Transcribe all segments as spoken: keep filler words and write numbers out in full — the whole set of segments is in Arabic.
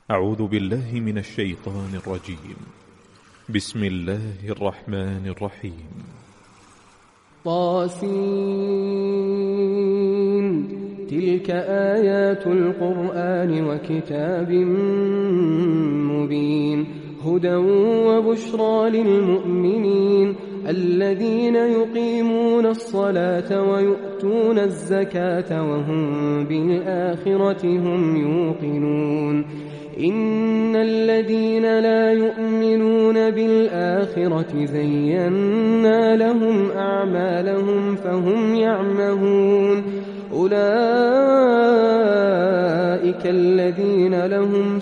أعوذ بالله من الشيطان الرجيم. بسم الله الرحمن الرحيم. طاسين تلك آيات القرآن وكتاب مبين هدى وبشرى للمؤمنين الذين يقيمون الصلاة ويؤتون الزكاة وهم بالآخرة هم يوقنون إن الذين لا يؤمنون بالآخرة زينا لهم أعمالهم فهم يعمهون أولئك الذين لهم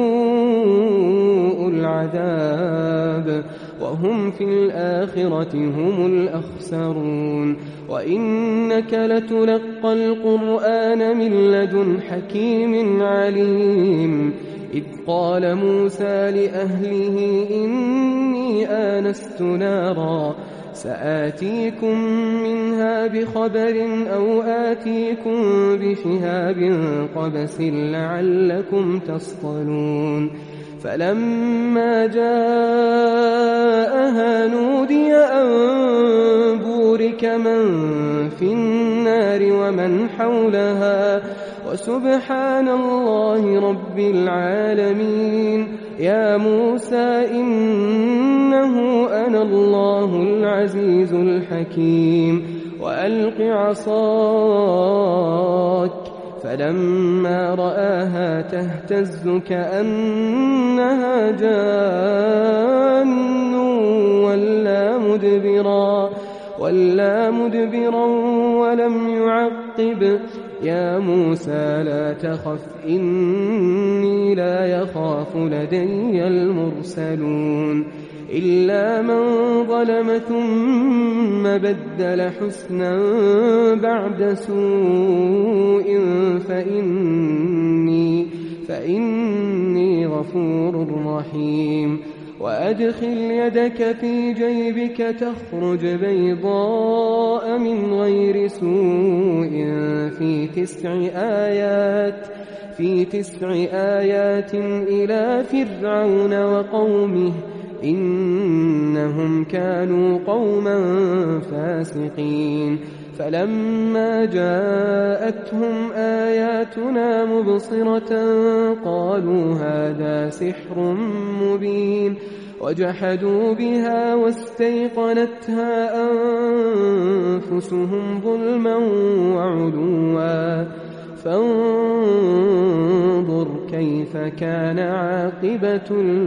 سوء العذاب وهم في الآخرة هم الأخسرون وإنك لتلقى القرآن من لدن حكيم عليم إذ قال موسى لأهله إني آنست نارا سآتيكم منها بخبر أو آتيكم بشهاب قبس لعلكم تصطلون فلما جاءها نودي أن بورك من في النار ومن حولها وسبحان الله رب العالمين يا موسى إنه أنا الله العزيز الحكيم وألق عصاك فلما رآها تهتز كأنها جان ولا مدبرا ولا مدبرا ولم يعقب يا موسى لا تخف إني لا يخاف لدي المرسلون إلا من ظلم ثم بدل حسنا بعد سوء فإني, فإني غفور رحيم وأدخل يدك في جيبك تخرج بيضاء من غير سوء في تسع آيات في تسع آيات إلى فرعون وقومه إنهم كانوا قوما فاسقين فلما جاءتهم آياتنا مبصرة قالوا هذا سحر مبين وجحدوا بها واستيقنتها أنفسهم ظلما وعلوا فانظر كيف كان عاقبة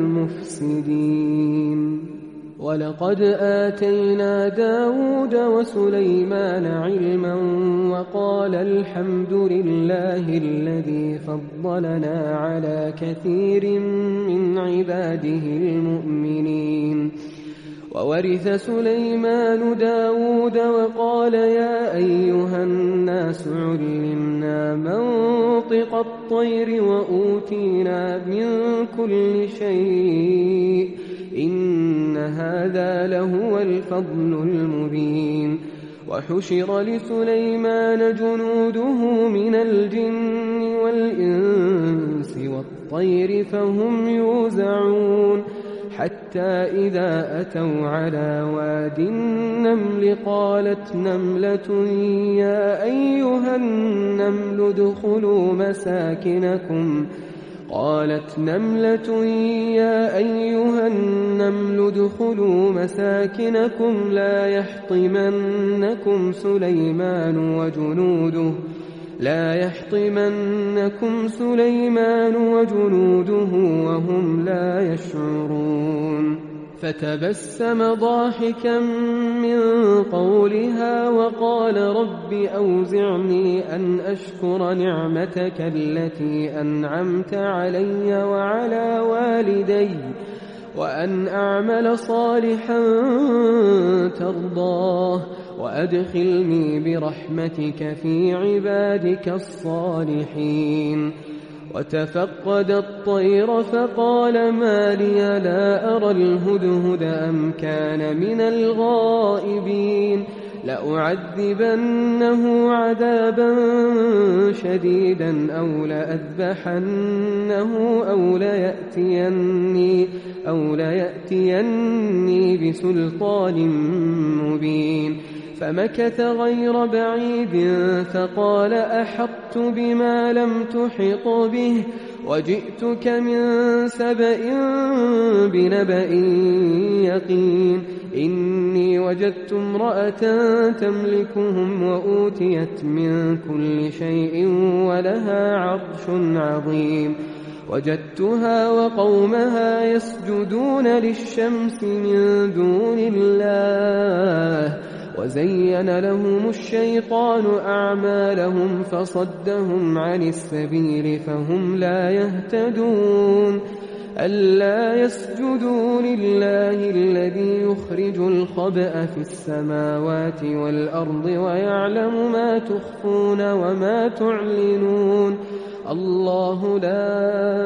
المفسدين ولقد آتينا داود وسليمان علما وقال الحمد لله الذي فضلنا على كثير من عباده المؤمنين وورث سليمان داود وقال يا أيها الناس علمنا منطق الطير وأوتينا من كل شيء إن هذا لهو الفضل المبين وحشر لسليمان جنوده من الجن والإنس والطير فهم يوزعون حتى إذا أتوا على واد النمل قالت نملة يا أيها النمل ادخلوا مساكنكم قالت نملة يا أيها النمل ادخلوا مساكنكم لا يحطمنكم سليمان وجنوده لا يحطمنكم سليمان وجنوده وهم لا يشعرون فتبسم ضاحكا من قولها وقال رب أوزعني أن أشكر نعمتك التي أنعمت علي وعلى والدي وأن أعمل صالحا ترضاه وأدخلني برحمتك في عبادك الصالحين وتفقد الطير فقال ما لي لا أرى الهدهد أم كان من الغائبين لأعذبنه عذابا شديدا أو لأذبحنه أو ليأتيني, أو ليأتيني بسلطان مبين. فمكث غير بعيد فقال أحطت بما لم تحط به وجئتك من سبأ بنبأ يقين. إني وجدت امرأة تملكهم وأوتيت من كل شيء ولها عرش عظيم. وجدتها وقومها يسجدون للشمس من دون الله وزين لهم الشيطان أعمالهم فصدهم عن السبيل فهم لا يهتدون. ألا يسجدوا لله الذي يخرج الخبأ في السماوات والأرض ويعلم ما تخفون وما تعلنون. الله لا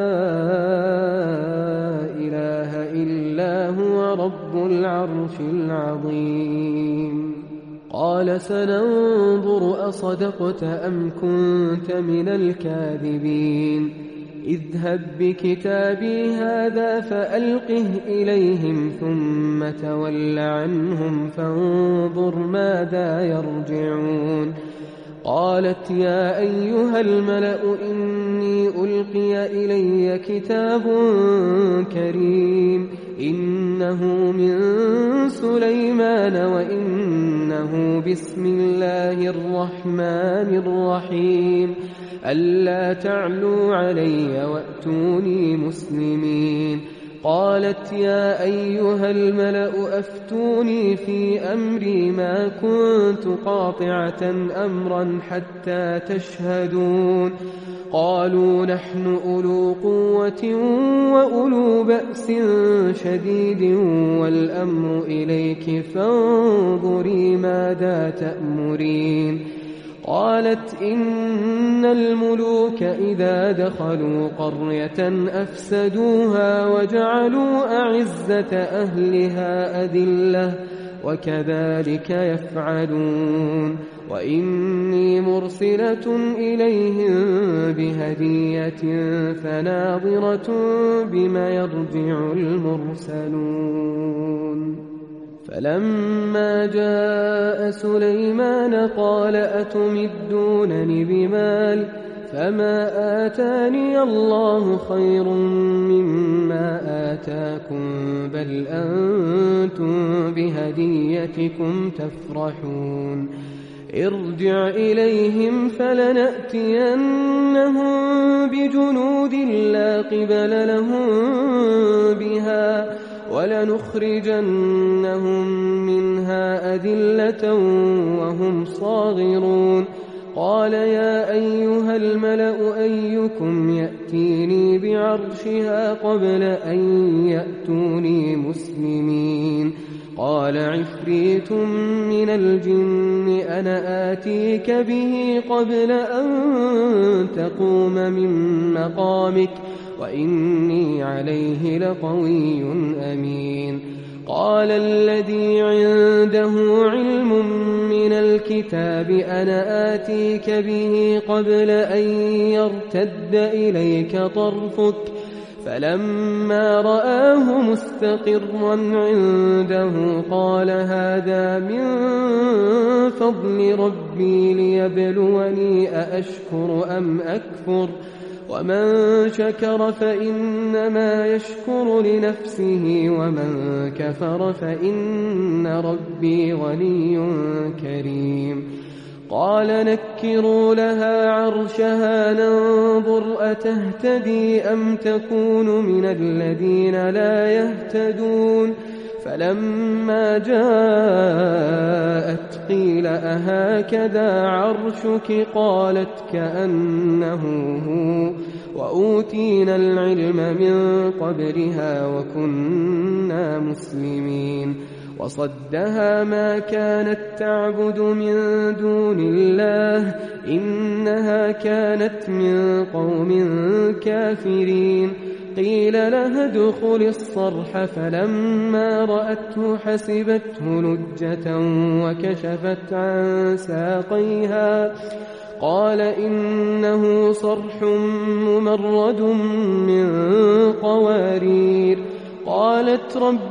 إله إلا هو رب العرش العظيم. قال سننظر أصدقت أم كنت من الكاذبين. اذهب بكتابي هذا فألقه إليهم ثم تول عنهم فانظر ماذا يرجعون. قالت يا أيها الملأ إني ألقي إلي كتاب كريم إنه من سليمان وإنه بسم الله الرحمن الرحيم. ألا تعلوا علي وأتوني مسلمين. قالت يا أيها الملأ أفتوني في أمري ما كنت قاطعة أمرا حتى تشهدون. قالوا نحن أولو قوة وأولو بأس شديد والأمر إليك فانظري ماذا تأمرين. قالت إن الملوك إذا دخلوا قرية أفسدوها وجعلوا أعزة أهلها أذلة وكذلك يفعلون. وإني مرسلة إليهم بهدية فناظرة بما يرجع المرسلون. فلما جاء سليمان قال أتمدونني بمال فما آتاني الله خير مما آتاكم بل أنتم بهديتكم تفرحون. ارجع إليهم فلنأتينهم بجنود لا قبل لهم بها ولنخرجنهم منها أذلة وهم صاغرون. قال يا أيها الملأ أيكم يأتيني بعرشها قبل أن يأتوني مسلمين. قال عفريت من الجن أنا آتيك به قبل أن تقوم من مقامك وإني عليه لقوي أمين. قال الذي عنده علم من الكتاب أنا آتيك به قبل أن يرتد إليك طرفك فلما رآه مستقرا عنده قال هذا من فضل ربي ليبلوني أأشكر أم أكفر ومن شكر فإنما يشكر لنفسه ومن كفر فإن ربي غني كريم. قال نكروا لها عرشها ننظر أتهتدي أم تكون من الذين لا يهتدون. فلما جاءت قيل أهكذا عرشك قالت كأنه هو وأوتينا العلم من قبلها وكنا مسلمين. وصدها ما كانت تعبد من دون الله إنها كانت من قوم كافرين. قيل لها ادخل الصرح فلما رأته حسبته لجة وكشفت عن ساقيها قال إنه صرح ممرد من قوارير. قالت رب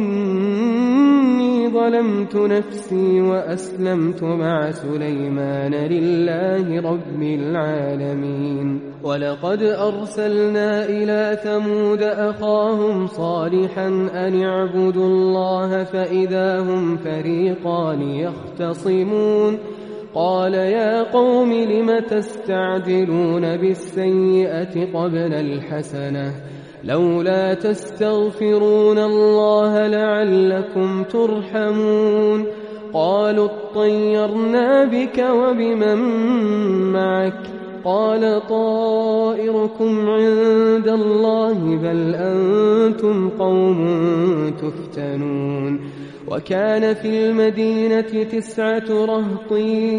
إني ظلمت نفسي وأسلمت مع سليمان لله رب العالمين. ولقد أرسلنا إلى ثمود أخاهم صالحا أن اعبدوا الله فإذا هم فريقان يختصمون. قال يا قوم لم تستعجلون بالسيئة قبل الحسنة لولا تستغفرون الله لعلكم ترحمون. قالوا اطيرنا بك وبمن معك قال طائركم عند الله بل أنتم قوم تفتنون. وكان في المدينة تسعة رهط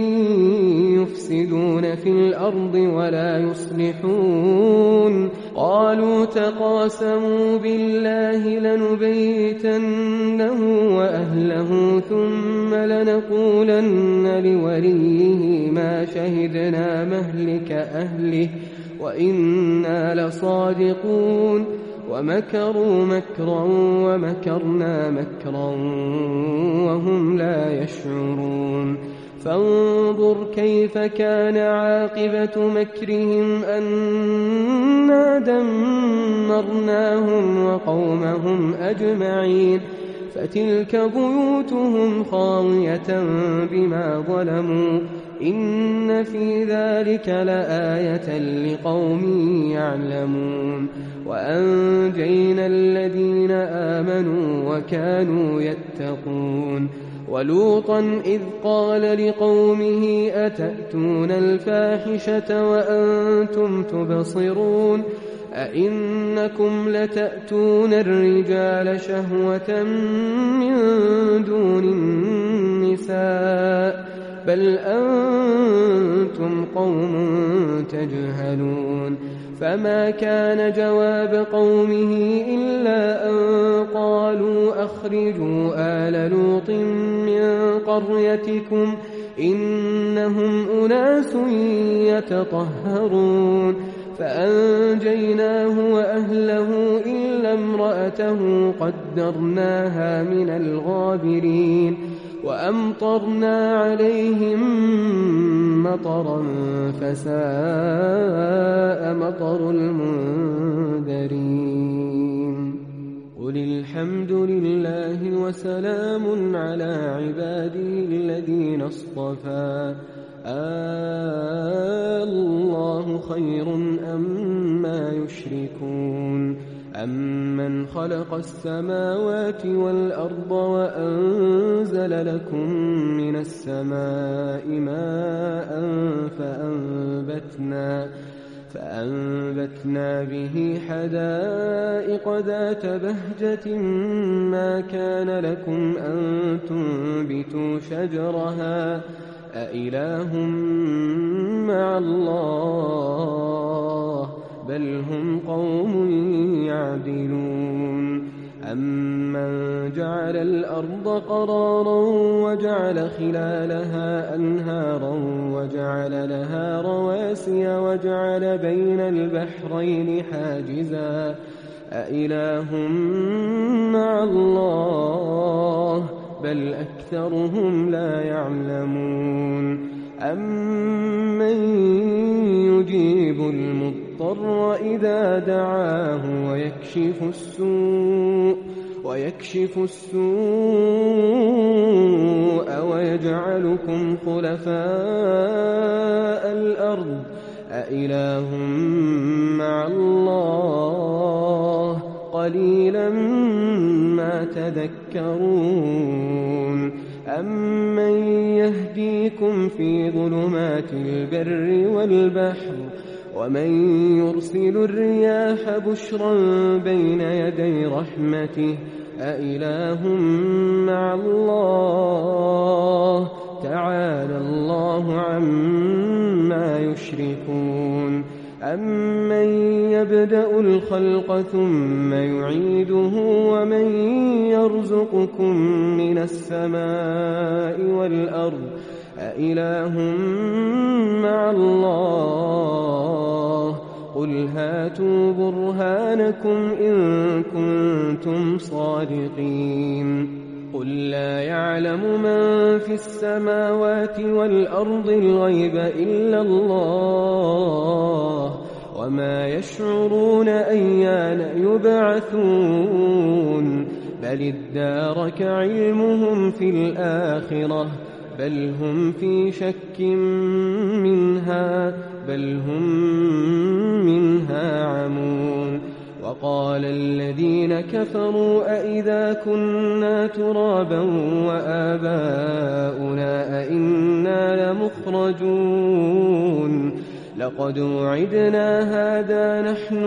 يفسدون في الأرض ولا يصلحون. قالوا تقاسموا بالله لنبيتنه وأهله ثم لنقولن لوليه ما شهدنا مهلك أهله وإنا لصادقون. ومكروا مكرا ومكرنا مكرا وهم لا يشعرون. فانظر كيف كان عاقبة مكرهم أنا دمرناهم وقومهم أجمعين. فتلك بيوتهم خاوية بما ظلموا إن في ذلك لآية لقوم يعلمون. وأنجينا الذين آمنوا وكانوا يتقون. ولوطا إذ قال لقومه أتأتون الفاحشة وأنتم تبصرون أئنكم لتأتون الرجال شهوة من دون النساء بل أنتم قوم تجهلون. فما كان جواب قومه إلا أن قالوا أخرجوا آل لوط من قريتكم إنهم أناس يتطهرون. فأنجيناه وأهله إلا امرأته قدرناها من الغابرين. وأمطرنا عليهم مطرا فساء مطر المنذرين. قل الحمد لله وسلام على عباده الذين اصطفى الله خير أما يشركون. أمن خلق السماوات والأرض وأنزل لكم من السماء ماء فأنبتنا, فأنبتنا به حدائق ذات بهجة ما كان لكم أن تنبتوا شجرها أإله مع الله بل هم قوم يعدلون. أمن جعل الأرض قرارا وجعل خلالها أنهارا وجعل لها رواسي وجعل بين البحرين حاجزا أإله مع الله بل أكثرهم لا يعلمون. أمن يجيب المضطر إذا دعاه ويكشف السوء ويكشف السوء ويجعلكم خلفاء الأرض أإله مع الله قليلا ما تذكرون. أمن يهديكم في ظلمات البر والبحر ومن يرسل الرياح بشرا بين يدي رحمته أإله مع الله تعالى الله عما يشركون أمن يبدأ الخلق ثم يعيده ومن يرزقكم من السماء والأرض أإله مع الله قل هاتوا برهانكم إن كنتم صادقين قل لا يعلم من في السماوات والأرض الغيب إلا الله وما يشعرون أيان يبعثون بل ادارك علمهم في الآخرة بل هم في شك منها بل هم منها عمون وقال الذين كفروا أئذا كنا ترابا وآباؤنا أئنا لمخرجون لقد وعدنا هذا نحن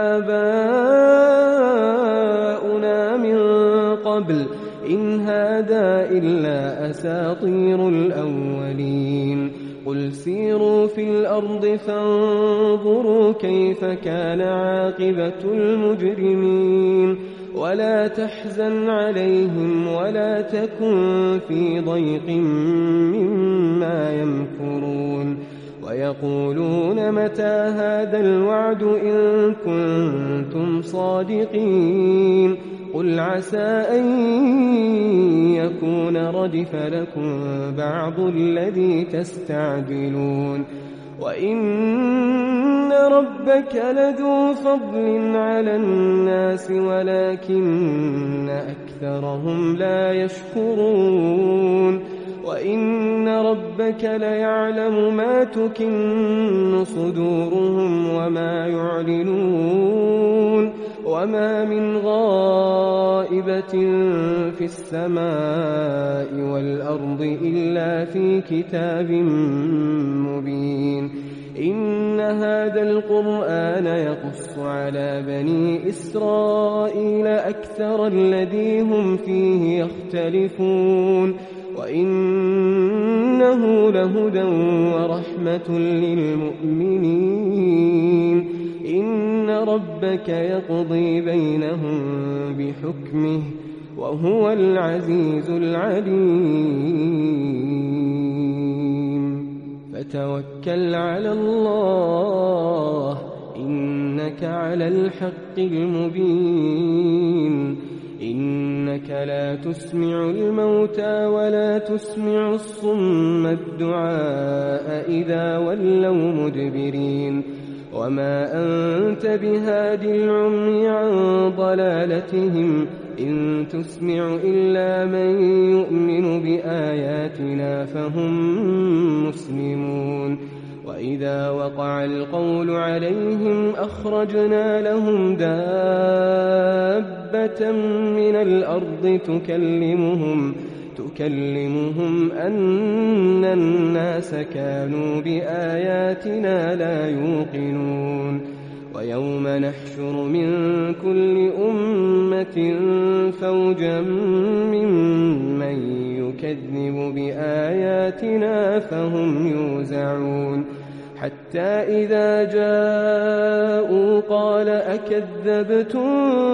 وآباؤنا من قبل إن هذا إلا أساطير الأولين قل سيروا في الأرض فانظروا كيف كان عاقبة المجرمين ولا تحزن عليهم ولا تكن في ضيق مما يمكرون ويقولون متى هذا الوعد إن كنتم صادقين قل عسى أن يكون ردف لكم بعض الذي تستعجلون وإن ربك لذو فضل على الناس ولكن أكثرهم لا يشكرون وإن ربك ليعلم ما تكن صدورهم وما يعلنون وما من غائبة في السماء والأرض إلا في كتاب مبين إن هذا القرآن يقص على بني إسرائيل أكثر الذي هم فيه يختلفون وإنه لهدى ورحمة للمؤمنين إن ربك يقضي بينهم بحكمه وهو العزيز العليم فتوكل على الله إنك على الحق المبين إنك لا تسمع الموتى ولا تسمع الصم الدعاء إذا ولوا مدبرين وما أنت بهادي العمي عن ضلالتهم إن تسمع إلا من يؤمن بآياتنا فهم مسلمون وإذا وقع القول عليهم أخرجنا لهم دابة من الأرض تكلمهم تكلمهم أن الناس كانوا بآياتنا لا يوقنون ويوم نحشر من كل أمة فوجا ممن يكذب بآياتنا فهم يوزعون حتى إذا جاءوا قال أكذبتم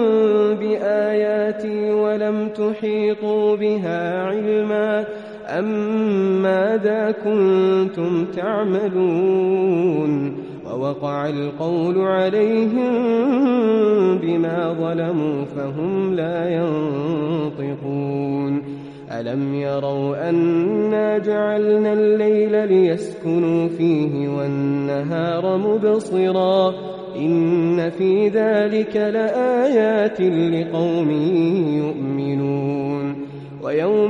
بآياتي ولم تحيطوا بها علما أم ماذا كنتم تعملون ووقع القول عليهم بما ظلموا فهم لا ينطقون ألم يروا أنا جعلنا الليل ليسكنوا فيه والنهار مبصرا إن في ذلك لآيات لقوم يؤمنون ويوم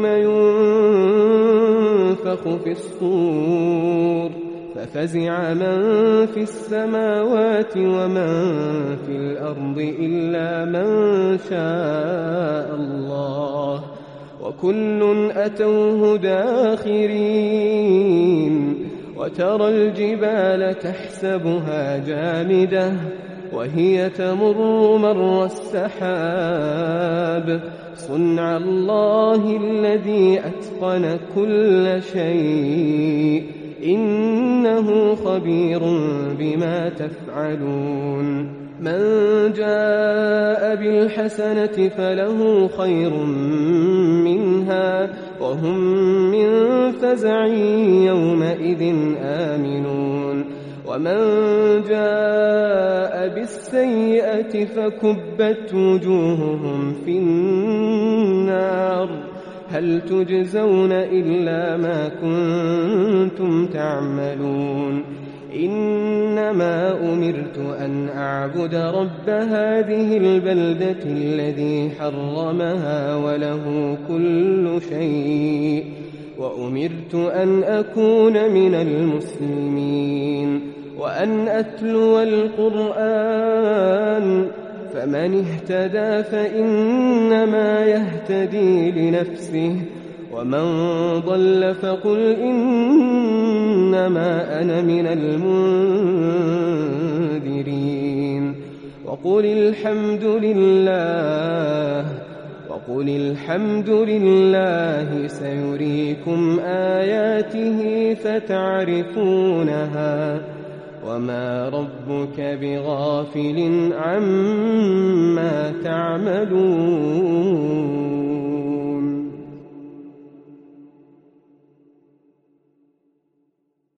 ينفخ في الصور ففزع من في السماوات ومن في الأرض إلا من شاء الله وكل أتوه داخرين وترى الجبال تحسبها جامدة وهي تمر مر السحاب صنع الله الذي أتقن كل شيء إنه خبير بما تفعلون من جاء بالحسنة فله خير منها وهم من فزع يومئذ آمنون ومن جاء بالسيئة فكبت وجوههم في النار هل تجزون إلا ما كنتم تعملون إنما أمرت أن أعبد رب هذه البلدة الذي حرمها وله كل شيء وأمرت أن أكون من المسلمين وأن أتلو القرآن فمن اهتدى فإنما يهتدي لنفسه ومن ضل فقل إنما أنا من المنذرين وقل الحمد لله وقل الحمد لله سيريكم آياته فتعرفونها وما ربك بغافل عما تعملون